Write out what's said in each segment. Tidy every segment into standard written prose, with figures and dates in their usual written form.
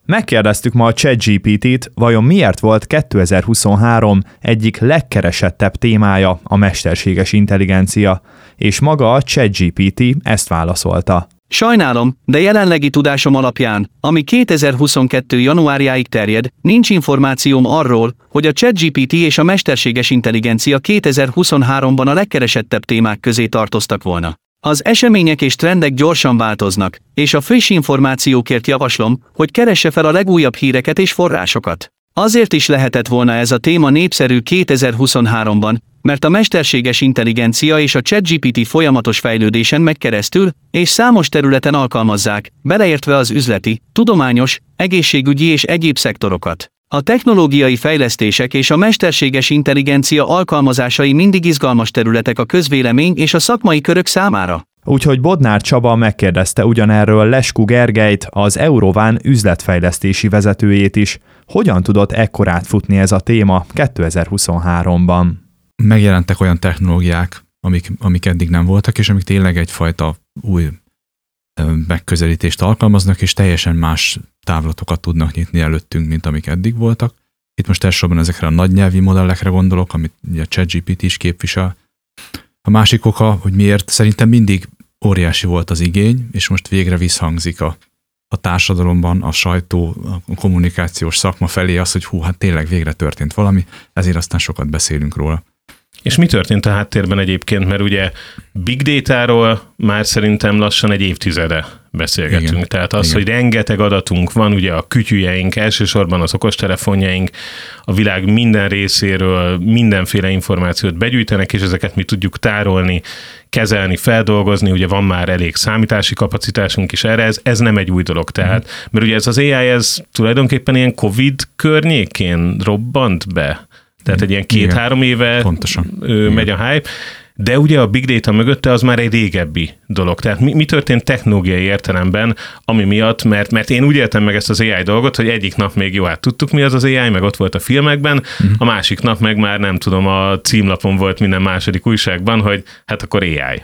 Megkérdeztük ma a ChatGPT-t, vajon miért volt 2023 egyik legkeresettebb témája a mesterséges intelligencia, és maga a ChatGPT ezt válaszolta. Sajnálom, de jelenlegi tudásom alapján, ami 2022. januárjáig terjed, nincs információm arról, hogy a ChatGPT és a mesterséges intelligencia 2023-ban a legkeresettebb témák közé tartoztak volna. Az események és trendek gyorsan változnak, és a friss információkért javaslom, hogy keresse fel a legújabb híreket és forrásokat. Azért is lehetett volna ez a téma népszerű 2023-ban, mert a mesterséges intelligencia és a ChatGPT folyamatos fejlődésen megy keresztül, és számos területen alkalmazzák, beleértve az üzleti, tudományos, egészségügyi és egyéb szektorokat. A technológiai fejlesztések és a mesterséges intelligencia alkalmazásai mindig izgalmas területek a közvélemény és a szakmai körök számára. Úgyhogy Bodnár Csaba megkérdezte ugyanerről Lesku Gergelyt, az Eurován üzletfejlesztési vezetőjét is. Hogyan tudott ekkorát futni ez a téma 2023-ban? Megjelentek olyan technológiák, amik eddig nem voltak, és amik tényleg egyfajta új megközelítést alkalmaznak, és teljesen más távlatokat tudnak nyitni előttünk, mint amik eddig voltak. Itt most elsősorban ezekre a nagy nyelvi modellekre gondolok, amit a ChatGPT is képvisel. A másik oka, hogy miért szerintem mindig óriási volt az igény, és most végre visszhangzik a társadalomban, a sajtó, a kommunikációs szakma felé az, hogy hát tényleg végre történt valami, ezért aztán sokat beszélünk róla. És mi történt a háttérben egyébként, mert ugye Big Data-ról már szerintem lassan egy évtizede beszélgetünk. Igen, tehát az, hogy rengeteg adatunk van, ugye a kütyüjeink, elsősorban az okostelefonjaink, a világ minden részéről mindenféle információt begyűjtenek, és ezeket mi tudjuk tárolni, kezelni, feldolgozni, ugye van már elég számítási kapacitásunk is erre, ez nem egy új dolog. Tehát, mert ugye ez az AI, ez tulajdonképpen ilyen Covid környékén robbant be. Tehát egy ilyen 2-3 éve megy a hype, de ugye a Big Data mögötte az már egy régebbi dolog. Tehát mi történt technológiai értelemben, ami miatt, mert én úgy értem meg ezt az AI dolgot, hogy egyik nap még jó, hát tudtuk mi az AI, meg ott volt a filmekben, a másik nap meg már nem tudom, a címlapon volt minden második újságban, hogy hát akkor AI.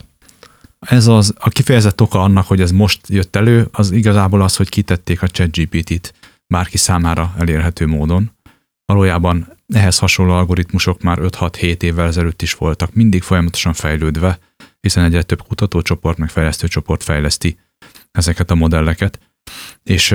Ez a kifejezett oka annak, hogy ez most jött elő, az igazából az, hogy kitették a ChatGPT-t bárki számára elérhető módon. Valójában ehhez hasonló algoritmusok már 5-6-7 évvel ezelőtt is voltak, mindig folyamatosan fejlődve, hiszen egyre több kutatócsoport, meg fejlesztőcsoport fejleszti ezeket a modelleket. És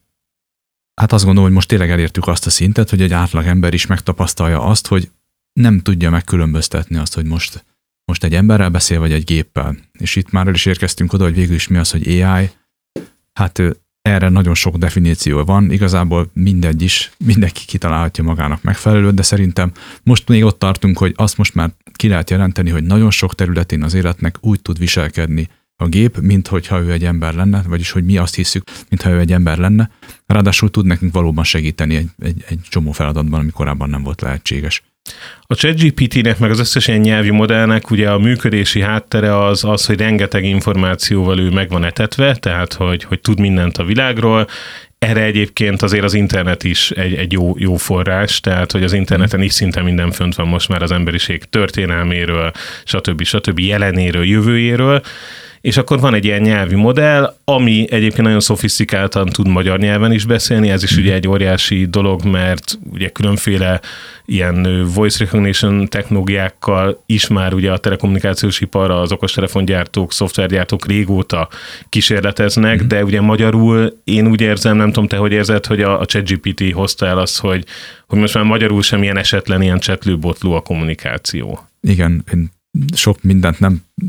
hát azt gondolom, hogy most tényleg elértük azt a szintet, hogy egy átlag ember is megtapasztalja azt, hogy nem tudja megkülönböztetni azt, hogy most egy emberrel beszél, vagy egy géppel. És itt már el is érkeztünk oda, hogy végül is mi az, hogy AI. Hát erre nagyon sok definíció van, igazából mindenki kitalálhatja magának megfelelőt, de szerintem most még ott tartunk, hogy azt most már ki lehet jelenteni, hogy nagyon sok területén az életnek úgy tud viselkedni a gép, minthogyha ő egy ember lenne, vagyis hogy mi azt hiszük, mintha ő egy ember lenne. Ráadásul tud nekünk valóban segíteni egy csomó feladatban, ami korábban nem volt lehetséges. A ChatGPT-nek meg az összes ilyen nyelvi modellnek ugye a működési háttere az, hogy rengeteg információval ő meg van etetve, tehát hogy tud mindent a világról. Erre egyébként azért az internet is egy jó forrás, tehát hogy az interneten is szinte minden fönt van most már az emberiség történelméről, stb. Jelenéről, jövőjéről. És akkor van egy ilyen nyelvi modell, ami egyébként nagyon szofisztikáltan tud magyar nyelven is beszélni, ez is ugye egy óriási dolog, mert ugye különféle ilyen voice recognition technológiákkal is már ugye a telekommunikációs ipar, az okostelefongyártók, szoftvergyártók régóta kísérleteznek, de ugye magyarul én úgy érzem, nem tudom te, hogy érzed, hogy a ChatGPT hozta el azt, hogy most már magyarul sem ilyen esetlen, ilyen csetlő-botló a kommunikáció. Igen, én sok mindent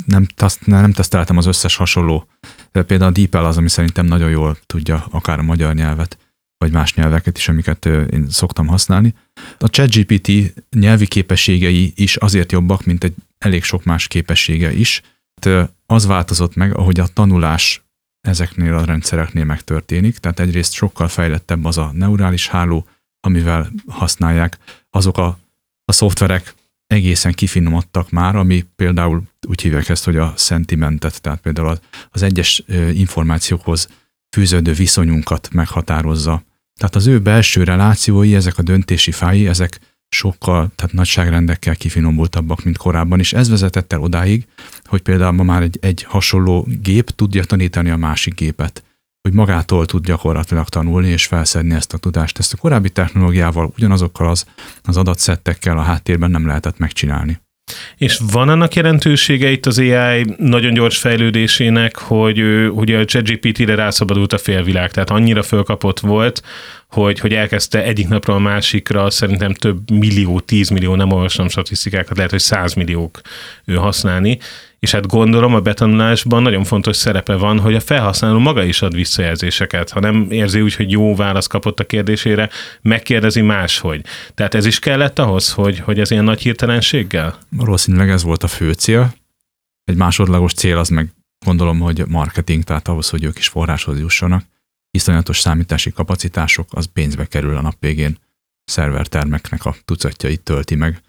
nem teszteltem az összes hasonló. Például a DeepL az, ami szerintem nagyon jól tudja akár a magyar nyelvet, vagy más nyelveket is, amiket én szoktam használni. A ChatGPT nyelvi képességei is azért jobbak, mint egy elég sok más képessége is. Az változott meg, ahogy a tanulás ezeknél a rendszereknél megtörténik, tehát egyrészt sokkal fejlettebb az a neurális háló, amivel használják. Azok a szoftverek egészen kifinomodtak már, ami például úgy hívják ezt, hogy a sentimentet, tehát például az egyes információkhoz fűződő viszonyunkat meghatározza. Tehát az ő belső relációi, ezek a döntési fái, ezek sokkal, tehát nagyságrendekkel kifinomultabbak, mint korábban, és ez vezetett el odáig, hogy például ma már egy hasonló gép tudja tanítani a másik gépet. hogy magától tud gyakorlatilag tanulni és felszedni ezt a tudást. Ezt a korábbi technológiával, ugyanazokkal az adatszettekkel a háttérben nem lehetett megcsinálni. És van annak jelentősége itt az AI nagyon gyors fejlődésének, hogy ugye a ChatGPT-re rászabadult a félvilág, tehát annyira fölkapott volt, hogy elkezdte egyik napról a másikra szerintem több millió, 10 millió, nem olvasom statisztikákat, lehet, hogy 100 milliók használni, és hát gondolom a betanulásban nagyon fontos szerepe van, hogy a felhasználó maga is ad visszajelzéseket. Ha nem érzi úgy, hogy jó választ kapott a kérdésére, megkérdezi máshogy. Tehát ez is kellett ahhoz, hogy ez ilyen nagy hirtelenséggel? Valószínűleg ez volt a fő cél. Egy másodlagos cél az meg gondolom, hogy marketing, tehát ahhoz, hogy ők is forráshoz jussanak. Iszonyatos számítási kapacitások, az pénzbe kerül a nap végén. Szervertermeknek a tucatjait tölti meg.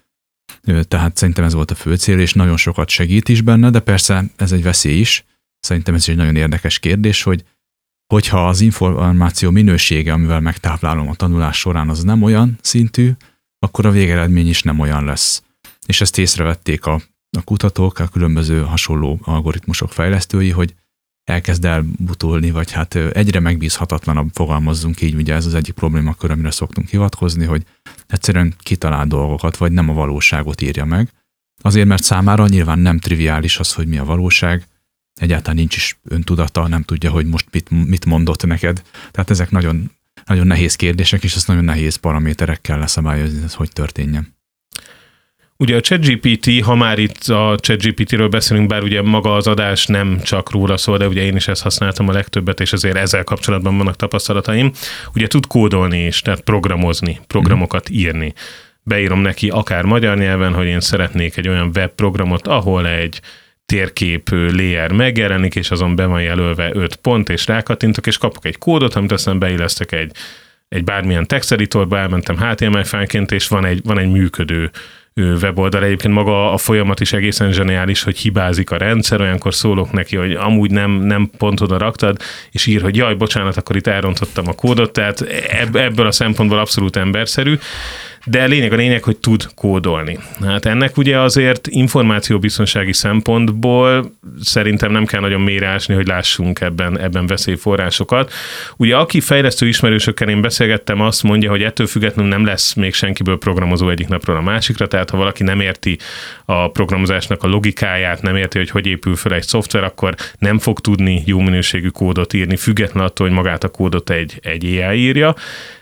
Tehát szerintem ez volt a fő cél, és nagyon sokat segít is benne, de persze ez egy veszély is. Szerintem ez egy nagyon érdekes kérdés, hogyha az információ minősége, amivel megtáplálom a tanulás során, az nem olyan szintű, akkor a végeredmény is nem olyan lesz. És ezt észrevették a kutatók, a különböző hasonló algoritmusok fejlesztői, hogy elkezd elbutulni, vagy hát egyre megbízhatatlanabb, fogalmazzunk így, ugye ez az egyik problémakör, amire szoktunk hivatkozni, hogy egyszerűen kitalál dolgokat, vagy nem a valóságot írja meg. Azért, mert számára nyilván nem triviális az, hogy mi a valóság, egyáltalán nincs is öntudata, nem tudja, hogy most mit mondott neked. Tehát ezek nagyon, nagyon nehéz kérdések, és ezt nagyon nehéz paraméterekkel leszabályozni, hogy történjen. Ugye a ChatGPT, ha már itt a ChatGPT-ről beszélünk, bár ugye maga az adás nem csak róla szól, de ugye én is ezt használtam a legtöbbet, és azért ezzel kapcsolatban vannak tapasztalataim. Ugye tud kódolni is, tehát programozni, programokat írni. Beírom neki akár magyar nyelven, hogy én szeretnék egy olyan webprogramot, ahol egy térkép layer megjelenik, és azon be van jelölve 5 pont, és rákattintok, és kapok egy kódot, amit aztán beillesztek egy bármilyen texteditorba, elmentem HTML fájlként, és van egy működő weboldal. Egyébként maga a folyamat is egészen zseniális, hogy hibázik a rendszer, olyankor szólok neki, hogy amúgy nem pont oda raktad, és ír, hogy jaj, bocsánat, akkor itt elrontottam a kódot, tehát ebből a szempontból abszolút emberszerű, de a lényeg, hogy tud kódolni. Hát ennek ugye azért információbiztonsági szempontból szerintem nem kell nagyon mélyre ásni, hogy lássunk ebben veszélyforrásokat. Ugye aki fejlesztő ismerősökkel én beszélgettem, azt mondja, hogy ettől függetlenül nem lesz még senkiből programozó egyik napról a másikra, tehát ha valaki nem érti a programozásnak a logikáját, nem érti, hogy épül fel egy szoftver, akkor nem fog tudni jó minőségű kódot írni, függetlenül attól, hogy magát a kódot egy AI írja,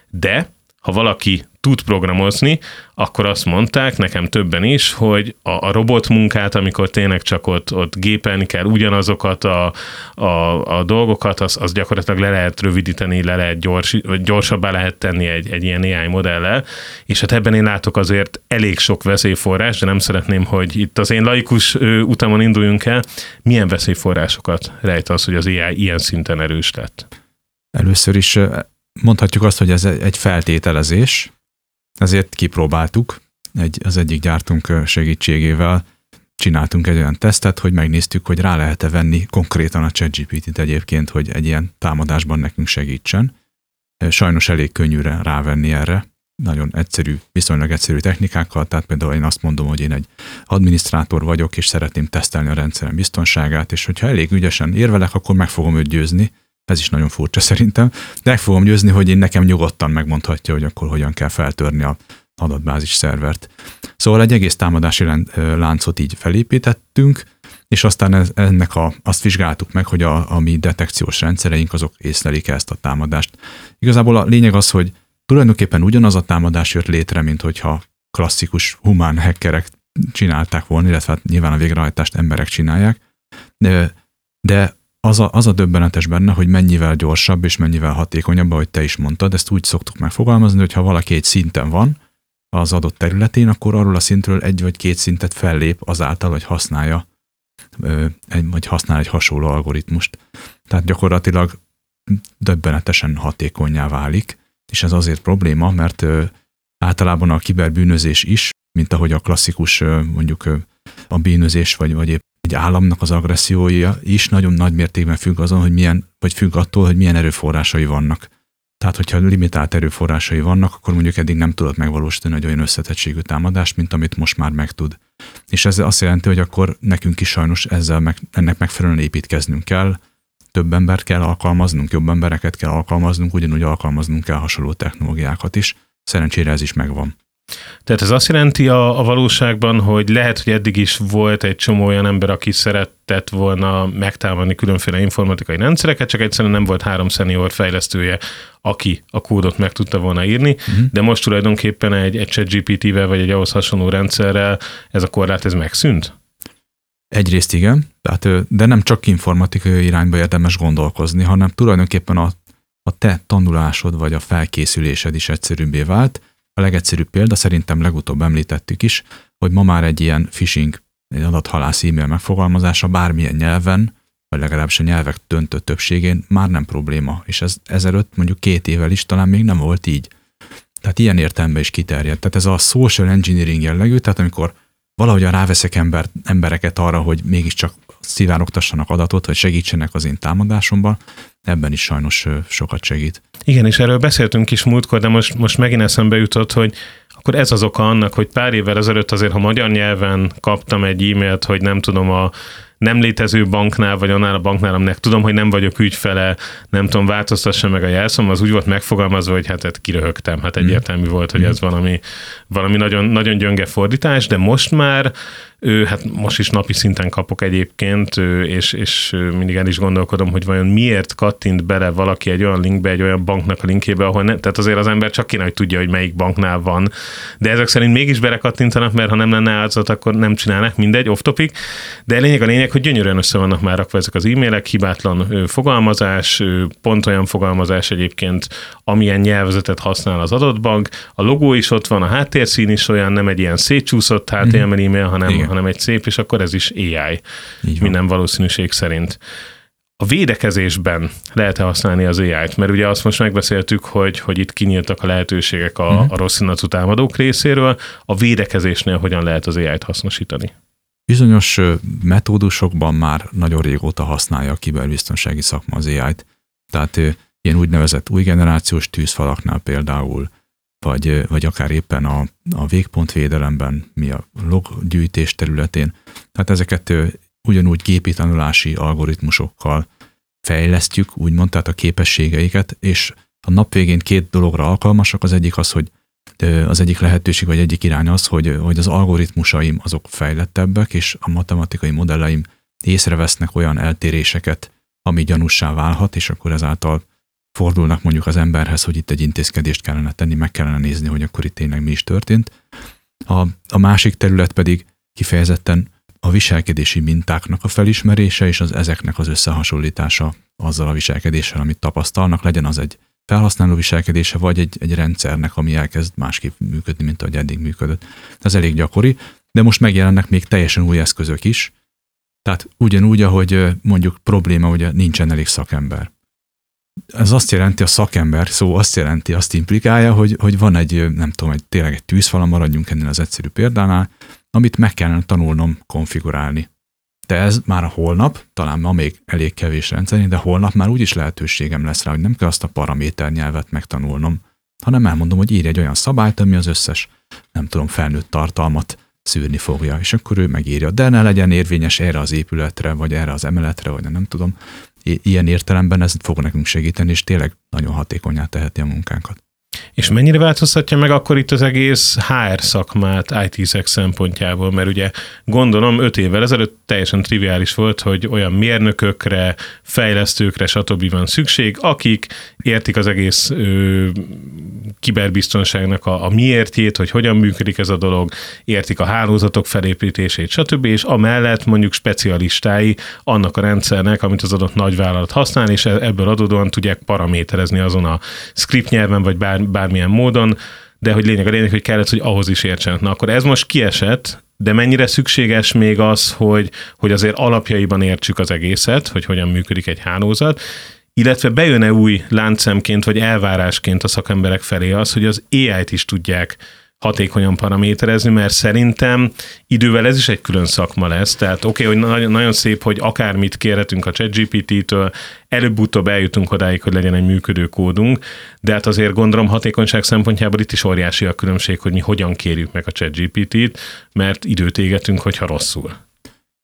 de ha valaki tud programozni, akkor azt mondták nekem többen is, hogy a robotmunkát, amikor tényleg csak ott gépelni kell ugyanazokat a dolgokat, az gyakorlatilag le lehet rövidíteni, le lehet gyorsabbá lehet tenni egy ilyen AI modellel, és hát ebben én látok azért elég sok veszélyforrás, de nem szeretném, hogy itt az én laikus utamon induljunk el. Milyen veszélyforrásokat rejt az, hogy az AI ilyen szinten erős lett? Először is mondhatjuk azt, hogy ez egy feltételezés, ezért kipróbáltuk, az egyik gyártunk segítségével csináltunk egy olyan tesztet, hogy megnéztük, hogy rá lehet-e venni konkrétan a ChatGPT-t egyébként, hogy egy ilyen támadásban nekünk segítsen. Sajnos elég könnyűre rávenni erre, nagyon egyszerű, viszonylag egyszerű technikákkal, tehát például én azt mondom, hogy én egy adminisztrátor vagyok, és szeretném tesztelni a rendszerem biztonságát, és hogyha elég ügyesen érvelek, akkor meg fogom őt győzni. Ez is nagyon furcsa szerintem, de meg fogom győzni, hogy én nekem nyugodtan megmondhatja, hogy akkor hogyan kell feltörni az adatbázis szervert. Szóval egy egész támadási láncot így felépítettünk, és aztán azt vizsgáltuk meg, hogy a mi detekciós rendszereink azok észlelik ezt a támadást. Igazából a lényeg az, hogy tulajdonképpen ugyanaz a támadás jött létre, mint hogyha klasszikus humán hackerek csinálták volna, illetve hát nyilván a végrehajtást emberek csinálják, de az a döbbenetes benne, hogy mennyivel gyorsabb és mennyivel hatékonyabb, ahogy te is mondtad, ezt úgy szoktuk megfogalmazni, hogy ha valaki egy szinten van az adott területén, akkor arról a szintről 1 vagy 2 szintet fellép azáltal, hogy használ egy hasonló algoritmust. Tehát gyakorlatilag döbbenetesen hatékonnyá válik, és ez azért probléma, mert általában a kiberbűnözés is, mint ahogy a klasszikus mondjuk a bűnözés vagy épp egy államnak az agressziója is nagyon nagy mértékben függ azon, hogy függ attól, hogy milyen erőforrásai vannak. Tehát, hogyha limitált erőforrásai vannak, akkor mondjuk eddig nem tudott megvalósítani egy olyan összetettségű támadást, mint amit most már megtud. És ez azt jelenti, hogy akkor nekünk is sajnos ennek megfelelően építkeznünk kell, több embert kell alkalmaznunk, jobb embereket kell alkalmaznunk, ugyanúgy alkalmaznunk kell hasonló technológiákat is. Szerencsére ez is megvan. Tehát ez azt jelenti a valóságban, hogy lehet, hogy eddig is volt egy csomó olyan ember, aki szeretett volna megtámadni különféle informatikai rendszereket, csak egyszerűen nem volt 3 senior fejlesztője, aki a kódot meg tudta volna írni, de most tulajdonképpen egy ChatGPT-vel vagy egy ahhoz hasonló rendszerrel ez a korlát ez megszűnt? Egyrészt igen, de nem csak informatikai irányba érdemes gondolkozni, hanem tulajdonképpen a te tanulásod vagy a felkészülésed is egyszerűbbé vált. A legegyszerűbb példa, szerintem legutóbb említettük is, hogy ma már egy ilyen phishing, egy adathalász e-mail megfogalmazása bármilyen nyelven, vagy legalábbis a nyelvek döntő többségén már nem probléma, és ez ezelőtt mondjuk 2 évvel is talán még nem volt így. Tehát ilyen értelemben is kiterjedt. Tehát ez a social engineering jellegű, tehát amikor valahogyan ráveszek embereket arra, hogy mégiscsak szivárogtassanak adatot, vagy segítsenek az én támadásomban, ebben is sajnos sokat segít. Igen, és erről beszéltünk is múltkor, de most megint eszembe jutott, hogy akkor ez az oka annak, hogy pár évvel ezelőtt azért, ha magyar nyelven kaptam egy e-mailt, hogy nem tudom, a nem létező banknál, vagy annál a banknál, aminek tudom, hogy nem vagyok ügyfele, nem tudom, változtassa meg a jelszóm, az úgy volt megfogalmazva, hogy hát kiröhögtem. Hát egyértelmű volt, hogy ez valami nagyon, nagyon gyönge fordítás, de most már hát most is napi szinten kapok egyébként, és mindig el is gondolkodom, hogy vajon miért kattint bele valaki egy olyan linkbe, egy olyan banknak a linkjébe, ahol tehát azért az ember csak kéne, hogy tudja, hogy melyik banknál van. De ezek szerint mégis belekattintanak, mert ha nem lenne áldozat, akkor nem csinálnak, mindegy, off topic. De a lényeg, hogy gyönyörűen össze vannak már rakva ezek az e-mailek, hibátlan fogalmazás, pont olyan fogalmazás egyébként, amilyen nyelvezetet használ az adott bank. A logó is ott van, a háttérszín is olyan, nem egy ilyen szétcsúszott HTML e-mail, hanem egy szép, és akkor ez is AI, minden valószínűség szerint. A védekezésben lehet-e használni az AI-t? Mert ugye azt most megbeszéltük, hogy itt kinyíltak a lehetőségek a rossz indulatú támadók részéről. A védekezésnél hogyan lehet az AI-t hasznosítani? Bizonyos metódusokban már nagyon régóta használja a kiberbiztonsági szakma az AI-t. Tehát ilyen úgynevezett új generációs tűzfalaknál például, vagy akár éppen a végpontvédelemben, mi a loggyűjtés területén. Tehát ezeket ugyanúgy gépi tanulási algoritmusokkal fejlesztjük, úgymond, tehát a képességeiket, és a nap végén 2 dologra alkalmasak. Az egyik az, hogy az egyik lehetőség, vagy egyik irány az, hogy az algoritmusaim azok fejlettebbek, és a matematikai modelleim észrevesznek olyan eltéréseket, ami gyanússá válhat, és akkor ezáltal fordulnak mondjuk az emberhez, hogy itt egy intézkedést kellene tenni, meg kellene nézni, hogy akkor itt tényleg mi is történt. A másik terület pedig kifejezetten a viselkedési mintáknak a felismerése, és ezeknek az összehasonlítása azzal a viselkedéssel, amit tapasztalnak, legyen az egy felhasználó viselkedése, vagy egy rendszernek, ami elkezd másképp működni, mint ahogy eddig működött. Ez elég gyakori, de most megjelennek még teljesen új eszközök is. Tehát ugyanúgy, ahogy mondjuk probléma, hogy nincsen elég szakember. Ez azt jelenti, a szakember szó azt implikálja, hogy van tényleg egy tűzfala, maradjunk ennél az egyszerű példánál, amit meg kellene tanulnom konfigurálni. De ez már a holnap, talán ma még elég kevés rendszerint, de holnap már úgyis lehetőségem lesz rá, hogy nem kell azt a paraméter nyelvet megtanulnom, hanem elmondom, hogy írj egy olyan szabályt, ami az összes, felnőtt tartalmat szűrni fogja, és akkor ő megírja. De ne legyen érvényes erre az épületre, vagy erre az emeletre, vagy nem tudom. Ilyen értelemben ez fog nekünk segíteni, és tényleg nagyon hatékonnyá teheti a munkánkat. És mennyire változtatja meg akkor itt az egész HR szakmát IT-szek szempontjából? Mert ugye gondolom 5 évvel ezelőtt teljesen triviális volt, hogy olyan mérnökökre, fejlesztőkre, stb. Van szükség, akik értik az egész kiberbiztonságnak a miértjét, hogy hogyan működik ez a dolog, értik a hálózatok felépítését, stb. És amellett mondjuk specialistái annak a rendszernek, amit az adott nagyvállalat használ, és ebből adódóan tudják paraméterezni azon a script nyelven, vagy bármilyen módon, de hogy a lényeg, hogy kellett, hogy ahhoz is értsenek. Na akkor ez most kiesett, de mennyire szükséges még az, hogy azért alapjaiban értsük az egészet, hogy hogyan működik egy hálózat, illetve bejön-e új láncszemként, vagy elvárásként a szakemberek felé az, hogy az AI-t is tudják hatékonyan paraméterezni, mert szerintem idővel ez is egy külön szakma lesz. Tehát hogy nagyon, nagyon szép, hogy akármit kérhetünk a ChatGPT-től, előbb-utóbb eljutunk odáig, hogy legyen egy működő kódunk, de hát azért gondolom hatékonyság szempontjából itt is óriási a különbség, hogy mi hogyan kérjük meg a ChatGPT-t, mert időt égetünk, hogyha rosszul.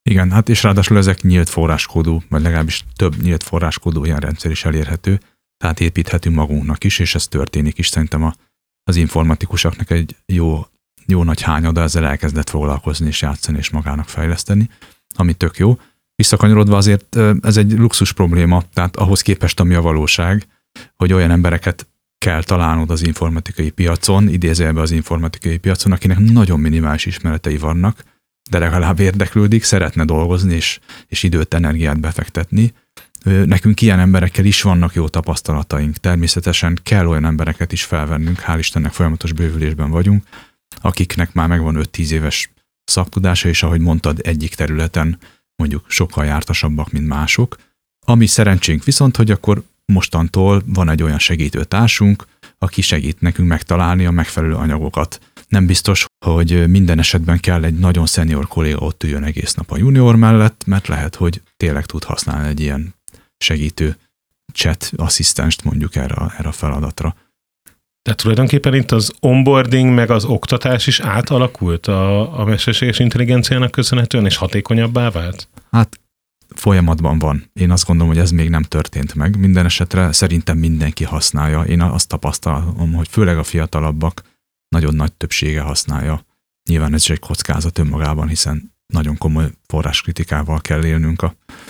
Igen, hát és ráadásul ezek nyílt forráskódú, vagy legalábbis több nyílt forráskódú ilyen rendszer is elérhető, tehát építhetünk magunknak is, és ez történik is. Szerintem az informatikusoknak egy jó nagy hányada ezzel elkezdett foglalkozni és játszani és magának fejleszteni, ami tök jó. Visszakanyarodva azért ez egy luxus probléma, tehát ahhoz képest, ami a valóság, hogy olyan embereket kell találnod az informatikai piacon, idézőjelben az informatikai piacon, akinek nagyon minimális ismeretei vannak, de legalább érdeklődik, szeretne dolgozni és időt, energiát befektetni. Nekünk ilyen emberekkel is vannak jó tapasztalataink. Természetesen kell olyan embereket is felvennünk, hál' Istennek folyamatos bővülésben vagyunk, akiknek már megvan 5-10 éves szaktudása, és ahogy mondtad, egyik területen mondjuk sokkal jártasabbak, mint mások. Ami szerencsénk viszont, hogy akkor mostantól van egy olyan segítőtársunk, aki segít nekünk megtalálni a megfelelő anyagokat. Nem biztos, hogy minden esetben kell egy nagyon szenior kolléga ott üljön egész nap a junior mellett, mert lehet, hogy tényleg tud használni egy ilyen segítő chat asszisztenst mondjuk erre a feladatra. Tehát tulajdonképpen itt az onboarding meg az oktatás is átalakult a mesterséges intelligenciának köszönhetően, és hatékonyabbá vált? Hát folyamatban van. Én azt gondolom, hogy ez még nem történt meg. Minden esetre szerintem mindenki használja. Én azt tapasztalom, hogy főleg a fiatalabbak nagyon nagy többsége használja. Nyilván ez is egy kockázat önmagában, hiszen nagyon komoly forráskritikával kell élnünk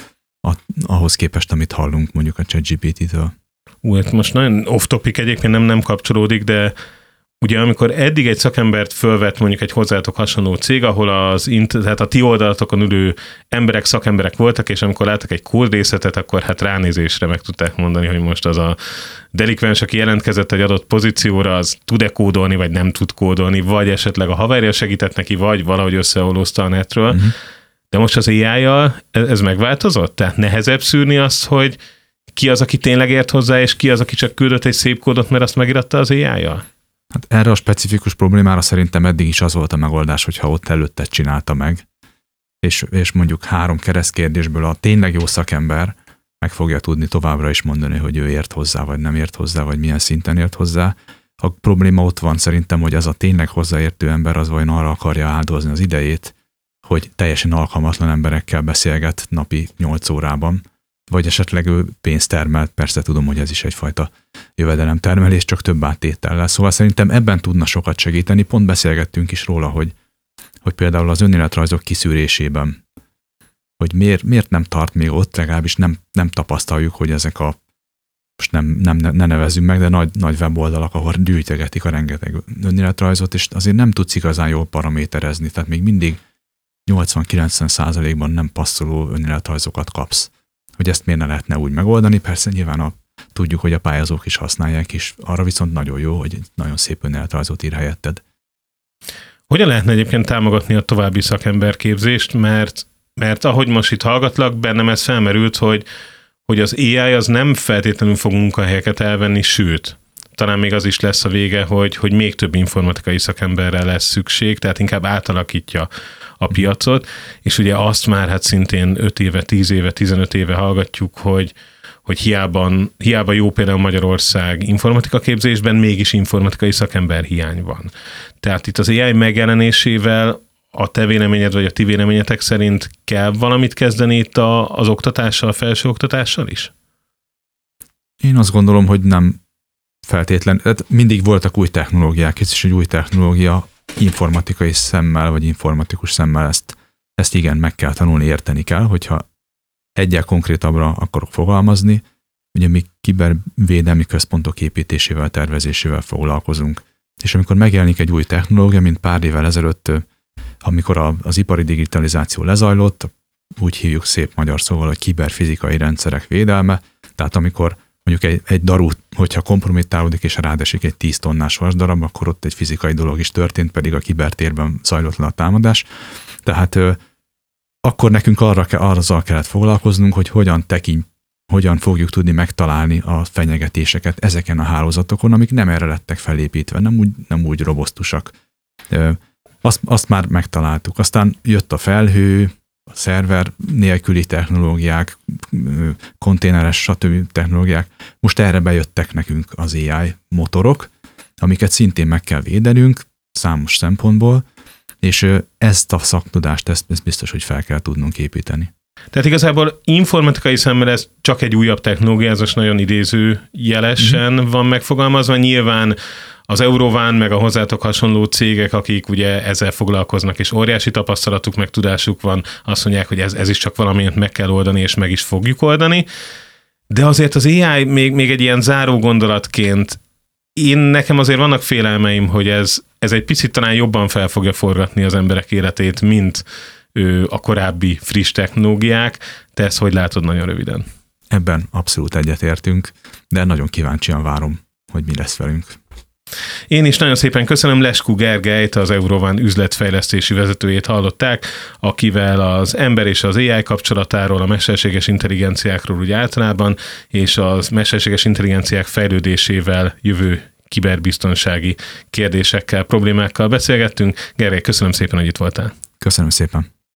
ahhoz képest, amit hallunk mondjuk a ChatGPT-től. Hát most nagyon off-topic egyébként nem kapcsolódik, de ugye amikor eddig egy szakembert fölvett mondjuk egy hozzátok hasonló cég, ahol tehát a ti oldalatokon ülő emberek, szakemberek voltak, és amikor láttak egy kódrészetet, akkor hát ránézésre meg tudták mondani, hogy most az a delikvens, aki jelentkezett egy adott pozícióra, az tud-e kódolni, vagy nem tud kódolni, vagy esetleg a haverja segített neki, vagy valahogy összeolózta a netről. Uh-huh. De most az AI-jal ez megváltozott? Tehát nehezebb szűrni azt, hogy ki az, aki tényleg ért hozzá, és ki az, aki csak küldött egy szép kódot, mert azt megiratta az AI-jal? Hát erre a specifikus problémára szerintem eddig is az volt a megoldás, hogyha ott előtte csinálta meg, és mondjuk 3 keresztkérdésből a tényleg jó szakember meg fogja tudni továbbra is mondani, hogy ő ért hozzá, vagy nem ért hozzá, vagy milyen szinten ért hozzá. A probléma ott van szerintem, hogy ez a tényleg hozzáértő ember az vajon arra akarja áldozni az idejét, hogy teljesen alkalmatlan emberekkel beszélget napi 8 órában, vagy esetleg ő pénzt termelt, persze tudom, hogy ez is egyfajta jövedelemtermelés, csak több áttétellel. Szóval szerintem ebben tudna sokat segíteni. Pont beszélgettünk is róla, hogy például az önéletrajzok kiszűrésében, hogy miért nem tart még ott, legalábbis nem tapasztaljuk, hogy ezek most ne nevezzünk meg, de nagy weboldalak, ahol gyűjtegetik a rengeteg önéletrajzot, és azért nem tudsz igazán jól paraméterezni, tehát még mindig 80-90%-ban nem passzoló önéletrajzokat kapsz. Hogy ezt miért ne lehetne úgy megoldani, persze nyilván tudjuk, hogy a pályázók is használják, és arra viszont nagyon jó, hogy egy nagyon szép önéletrajzot ír helyetted. Hogyan lehetne egyébként támogatni a további szakemberképzést, mert ahogy most itt hallgatlak, bennem ez felmerült, hogy az AI az nem feltétlenül fog munkahelyeket elvenni, sőt, talán még az is lesz a vége, hogy még több informatikai szakemberre lesz szükség, tehát inkább átalakítja a piacot, és ugye azt már hát szintén 5 éve, 10 éve, 15 éve hallgatjuk, hogy hiába jó például Magyarország informatika képzésben, mégis informatikai szakember hiány van. Tehát itt az AI megjelenésével a te véleményed, vagy a ti véleményetek szerint kell valamit kezdeni itt az oktatással, a felsőoktatással is? Én azt gondolom, hogy nem feltétlen. Mindig voltak új technológiák, és egy új technológia informatikai szemmel, vagy informatikus szemmel ezt igen, meg kell tanulni, érteni kell, hogyha egyel konkrétabbra akarok fogalmazni, ugye mi kibervédelmi központok építésével, tervezésével foglalkozunk. És amikor megjelenik egy új technológia, mint pár évvel ezelőtt, amikor az ipari digitalizáció lezajlott, úgy hívjuk szép magyar szóval, hogy kiberfizikai rendszerek védelme, tehát amikor mondjuk egy daru, hogyha kompromittálódik és ráesik egy 10 tonnás vasdarab, akkor ott egy fizikai dolog is történt, pedig a kibertérben zajlott le a támadás. Tehát akkor nekünk azzal kellett foglalkoznunk, hogy hogyan fogjuk tudni megtalálni a fenyegetéseket ezeken a hálózatokon, amik nem erre lettek felépítve, nem úgy robosztusak. Azt már megtaláltuk. Aztán jött a felhő, a szerver nélküli technológiák, konténeres, stb. Technológiák. Most erre bejöttek nekünk az AI motorok, amiket szintén meg kell védenünk számos szempontból, és ezt a szaktudást, ezt biztos, hogy fel kell tudnunk építeni. Tehát igazából informatikai szemmel ez csak egy újabb technológia, ez most nagyon idéző jelesen van megfogalmazva. Nyilván az Eurován, meg a hozzátok hasonló cégek, akik ugye ezzel foglalkoznak, és óriási tapasztalatuk, meg tudásuk van, azt mondják, hogy ez is csak valamit meg kell oldani, és meg is fogjuk oldani. De azért az AI még egy ilyen záró gondolatként, nekem azért vannak félelmeim, hogy ez egy picit talán jobban fel fogja forgatni az emberek életét, mint a korábbi friss technológiák. Te ezt hogy látod nagyon röviden? Ebben abszolút egyetértünk, de nagyon kíváncsian várom, hogy mi lesz velünk. Én is nagyon szépen köszönöm, Leskú Gergelyt, az Eurován üzletfejlesztési vezetőjét hallották, akivel az ember és az AI kapcsolatáról, a mesterséges intelligenciákról úgy általában, és az mesterséges intelligenciák fejlődésével jövő kiberbiztonsági kérdésekkel, problémákkal beszélgettünk. Gergely, köszönöm szépen, hogy itt voltál. Köszönöm szépen.